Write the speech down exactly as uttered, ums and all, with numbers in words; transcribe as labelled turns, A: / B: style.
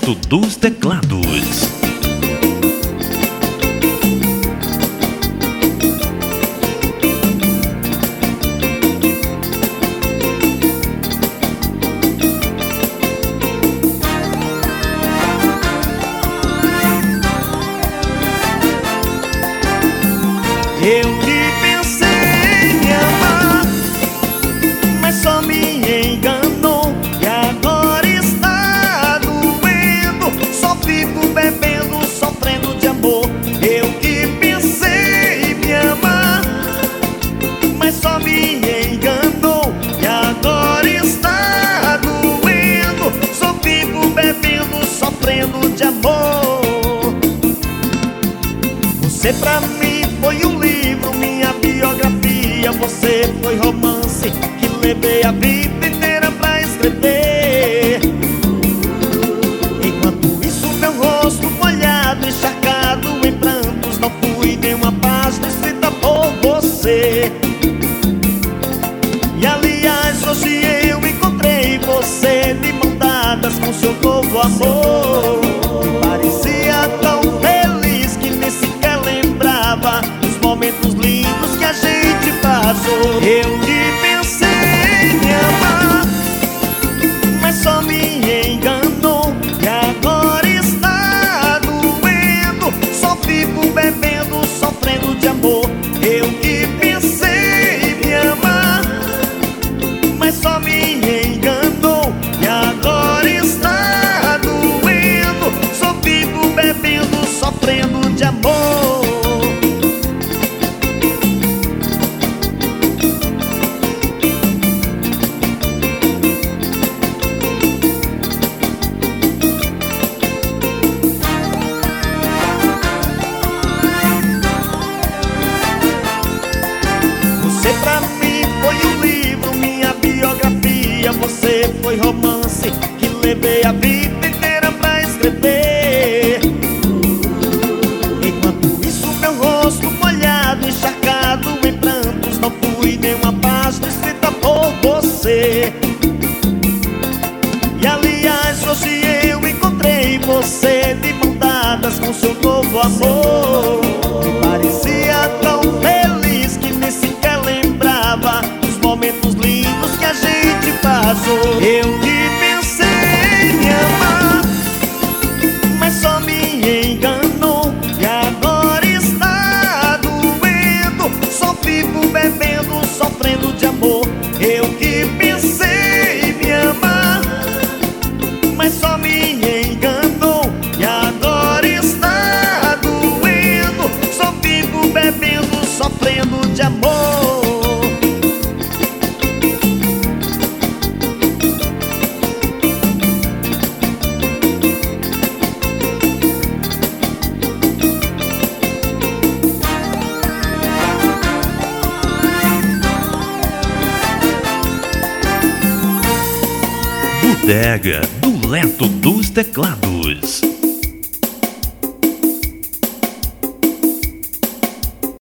A: Leto dos Teclados.
B: Eu que pensei em amar, mas só me enganou. E agora está doendo, só fico bebendo, sofrendo de amor. Eu que pensei em me amar, mas só me enganou. E agora está doendo, só fico bebendo, sofrendo de amor. Você pra mim foi um livro, minha biografia. Você foi romance que levei a vida inteira pra escrever. Enquanto isso meu rosto molhado, encharcado em prantos, não fui nenhuma página escrita por você. E aliás hoje eu encontrei você de mão dadas com seu novo amor. E parecia tão feliz que nem sequer lembrava os momentos lindos que a gente passou. Eu que pensei em amar, mas só me enganou. E agora está doendo, só fico bebendo, sofrendo de amor. Eu que pensei em me amar, mas só me enganou. E agora está doendo, só fico bebendo, sofrendo de amor. Você pra mim foi um livro, minha biografia. Você foi romance que levei a vida inteira pra escrever. Enquanto isso meu rosto molhado, encharcado em prantos, não fui nenhuma página escrita por você. E aliás hoje eu encontrei você de mão dadas com seu novo amor. E parecia tão feliz que nem sequer lembrava os momentos lindos que a gente passou. Eu que pensei em me amar, mas só me enganou. E agora está doendo, só fico bebendo, sofrendo de amor. Eu que pensei em me amar, mas só me enganou. E agora está doendo, só fico bebendo, sofrendo de amor.
A: Bodega do Leto dos Teclados.